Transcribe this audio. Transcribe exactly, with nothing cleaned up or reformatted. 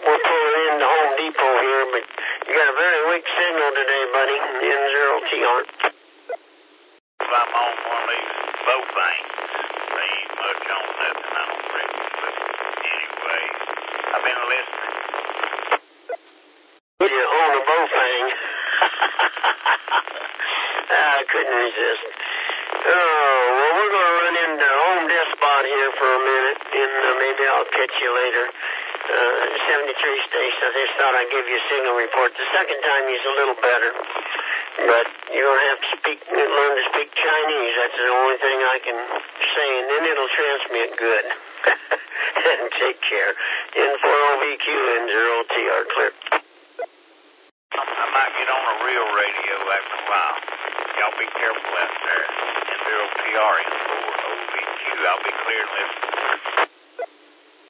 we're pulling into Home Depot here, but you got a very weak signal today, buddy. N zero T R. I'm on one of these boat things. They ain't much on nothing, I don't reckon. But anyway, I've been listening. You own a bowfang. I couldn't resist. Oh, well, we're going to run into Home Despot here for a minute, and uh, maybe I'll catch you later. Uh, seventy-three station, I just thought I'd give you a signal report. The second time he's a little better, but you're going to have to speak, learn to speak Chinese. That's the only thing I can say, and then it'll transmit good. And take care. N four O V Q N zero T R, clear. I might get on a real radio after a while. Y'all be careful out there. N zero T R, N four O V Q. I'll be clear and listen.